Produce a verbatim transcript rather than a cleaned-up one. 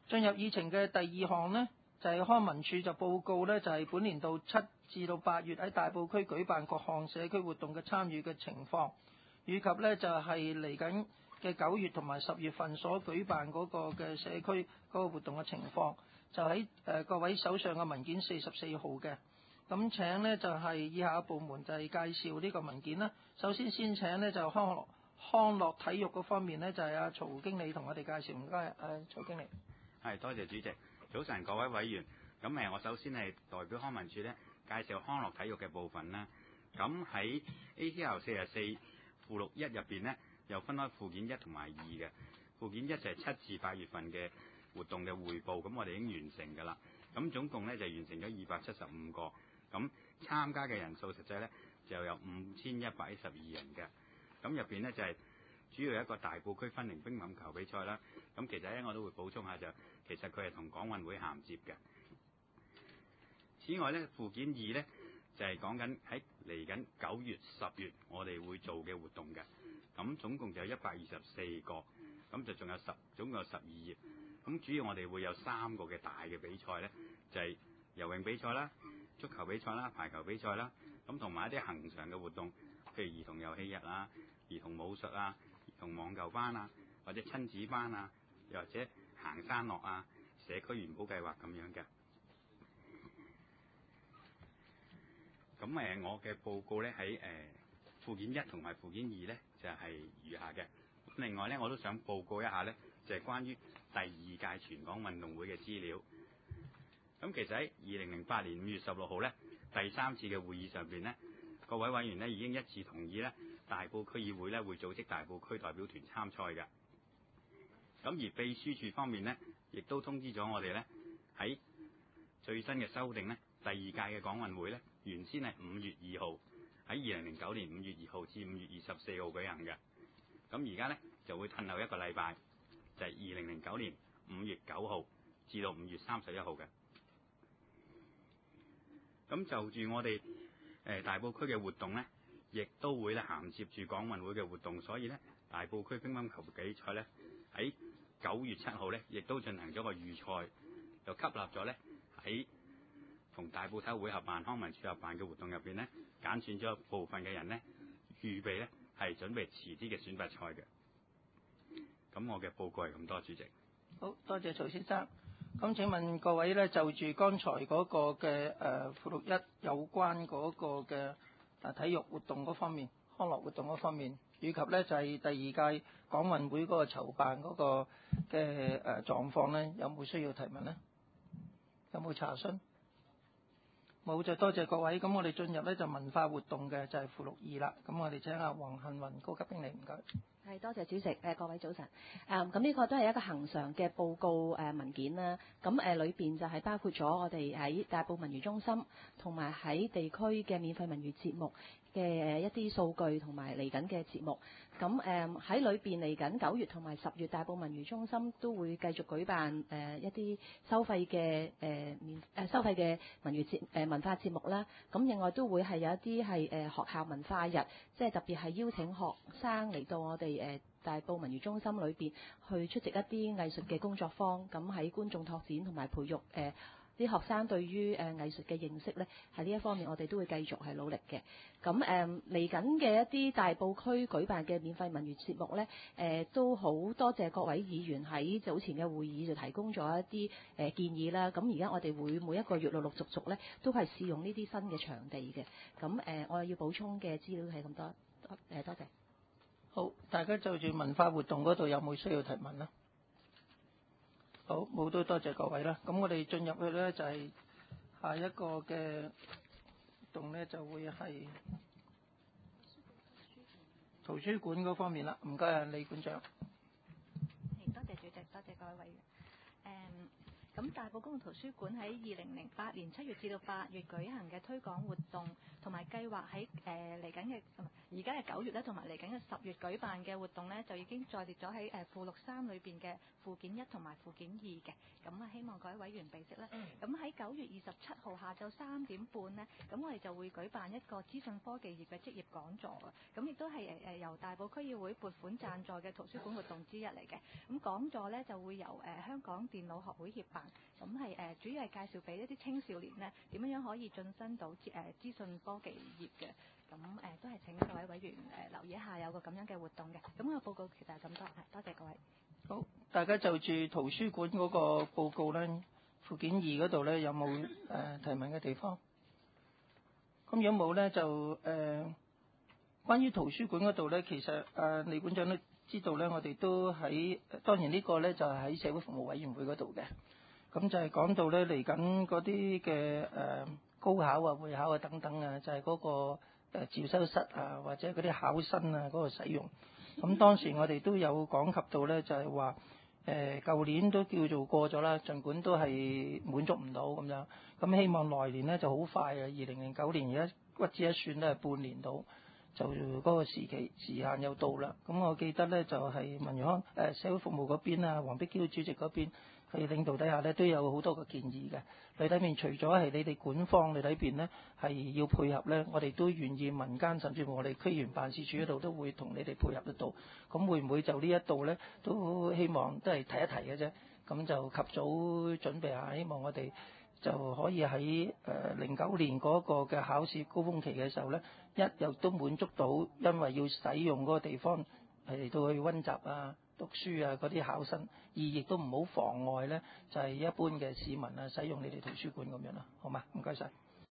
進入議程嘅第二項呢，就係、是、康文署就報告呢，就係、是、本年度七至到八月喺大埔區舉辦各項社區活動嘅參與嘅情況，以及呢就係嚟緊嘅九月同埋十月份所舉辦嗰個嘅社區嗰個活動嘅情況，就喺誒、呃、各位手上嘅文件四十四號嘅。咁請呢就係、是、以下部門就係介紹呢個文件啦。首先先請呢就康樂康樂體育嗰方面呢，就係、是、阿曹經理同我哋介紹，唔該，誒曹經理。 係，多謝主席。早晨各位委員，咁誒我首先係代表康文署咧介紹康樂體育嘅部分啦。咁喺 A T L 四十四附錄一入邊呢，又分開附件一同埋二嘅。附件一就係七至八月份嘅活動嘅匯報，咁我哋已經完成㗎啦。咁總共咧就完成咗二百七十五個，咁參加嘅人數實際咧就有五千一百一十二人嘅。咁入邊呢，就係、是、主要有一個大埔區分齡乒乓球比賽啦。咁其實咧我都會補充下就，其實佢係同港運會銜接嘅。此外咧，附件二咧就係講緊喺嚟緊九月、十月我哋會做嘅活動嘅。咁總共就有一百二十四個，咁就仲有十，總共有十二頁。咁主要我哋會有三個嘅大嘅比賽咧，就係、是、游泳比賽啦、足球比賽啦、排球比賽啦。咁同埋一啲恆常嘅活動，譬如兒童遊戲日啊、兒童武術啊、兒童網球班啊，或者親子班啊，又或者行山樂啊、社區元寶計劃咁樣嘅。咁誒，我嘅報告咧喺誒附件一同埋附件二咧就係、是、餘下嘅。另外咧，我都想報告一下咧，就係、是、關於第二屆全港運動會嘅資料。咁其實喺二零零八年五月十六號咧，第三次嘅會議上邊咧，各位委員咧已經一致同意咧，大埔區議會咧會組織大埔區代表團參賽嘅。咁而秘書處方面咧，亦都通知咗我哋咧，喺最新嘅修訂咧，第二屆嘅港運會咧，原先係五月二號，喺二零零九年五月二號至五月二十四號舉行嘅。咁而家咧就會褪後一個禮拜，就係二零零九年五月九號至到五月三十一號嘅。咁就住我哋誒、呃、大埔區嘅活動咧，亦都會咧銜接住港運會嘅活動，所以咧大埔區乒乓球比賽咧喺九月七號咧，亦都進行咗個預賽，又吸納咗咧喺同大埔體育會合辦、康文署合辦嘅活動入邊咧，揀選咗部分嘅人咧，預備咧係準備遲啲嘅選拔賽嘅。咁我嘅報告係咁多，主席。 好多謝曹先生。咁請問各位咧，就住剛才嗰個嘅誒附錄一有關嗰個嘅誒體育活動嗰方面、康樂活動嗰方面，以及咧就係第二屆港運會嗰個籌辦嗰個嘅誒狀況咧，有冇需要提問呢？有冇查詢？冇，就多謝各位。咁我哋進入咧就文化活動嘅就係附錄二啦。咁我哋請阿黃幸雲高級經理，唔該。 係，多謝主席。誒，各位早晨。誒，咁呢個都係一個恆常嘅報告誒文件啦。咁誒裏邊就係包括咗我哋喺大埔文娛中心同埋喺地區嘅免費文娛節目嘅一啲數據同埋嚟緊嘅節目。咁誒喺裏邊嚟緊九月同埋十月，大埔文娛中心都會繼續舉辦誒一啲收費嘅誒免誒收費嘅文娛節誒文化節目啦。咁另外都會係有一啲係誒學校文化日，即係特別係邀請學生嚟到我哋誒大埔文娛中心裏邊去出席一啲藝術嘅工作坊，咁喺觀眾拓展同埋培育誒啲學生對於誒藝術嘅認識咧，喺呢一方面我哋都會繼續係努力嘅。咁誒嚟緊嘅一啲大埔區舉辦嘅免費文娛節目咧，誒、呃、都好多謝各位議員喺早前嘅會議就提供咗一啲誒、呃、建議啦。咁而家我哋會每一個月陸陸續續咧都係試用呢啲新嘅場地嘅。咁誒、呃、我要補充嘅資料係咁多，多誒多謝。 好，大家就住文化活動嗰度有冇需要提問啦？好，冇，都多謝各位啦。咁我哋進入去咧就係、是、下一個嘅活動咧就會係圖書館嗰方面啦。唔該啊，李館長。 多謝主席，多謝各位委員。誒、um,。 咁大埔公共圖書館喺二零零八年七月至到八月舉行嘅推廣活動，同埋計劃喺誒嚟緊嘅而家係九月咧，同埋嚟緊嘅十月舉辦嘅活動咧，就已經載列咗喺誒附錄三裏邊嘅附件一同埋附件二嘅。咁啊，希望各位委員備悉啦。咁喺九月二十七號下晝三點半呢，咁我哋就會舉辦一個資訊科技業嘅職業講座啊。咁亦都係誒誒由大埔區議會撥款贊助嘅圖書館活動之一嚟嘅。咁講座咧就會由誒、呃、香港電腦學會協辦，咁係誒主要係介紹俾一啲青少年呢點樣樣可以晉身到誒資訊科技業嘅。咁誒、呃、都係請各位委員誒、呃、留意一下有個咁樣嘅活動嘅。咁個報告其實係咁多，係多謝各位。 好，大家就住圖書館嗰個報告咧，附件二嗰度咧有冇誒、呃、提問嘅地方？咁如果冇咧，就誒、呃、關於圖書館嗰度咧，其實誒李館長都知道咧，我哋都喺當然呢個咧就係喺社會服務委員會嗰度嘅。咁就係講到咧嚟緊嗰啲嘅誒高考啊、會考啊等等啊，就係、是、嗰個誒召收室啊，或者嗰啲考生啊嗰、那個使用。咁當時我哋都有講及到咧，就係話誒舊年都叫做過咗啦，儘管都係滿足唔到咁樣。咁希望來年咧就好快啊！二零零九年而家屈指一算都係半年到，就嗰個時期時限又到啦。咁我記得咧就係文娛康誒社會服務嗰邊啊，黃碧嬌主席嗰邊佢領導底下咧都有好多個建議嘅。裏底面除咗係你哋管方裏底邊咧係要配合咧，我哋都願意民間甚至乎我哋區議員辦事處嗰度都會同你哋配合得到。咁會唔會就呢一度咧都希望都係提一提嘅啫。咁就及早準備下，希望我哋就可以喺誒零九年嗰個嘅考試高峰期嘅時候咧，一又都滿足到，因為要使用嗰個地方係嚟到去溫習啊、讀書啊嗰啲考生；二亦都唔好妨礙咧，就係、是、一般嘅市民啊使用你哋圖書館咁樣啦，好嘛？唔該晒。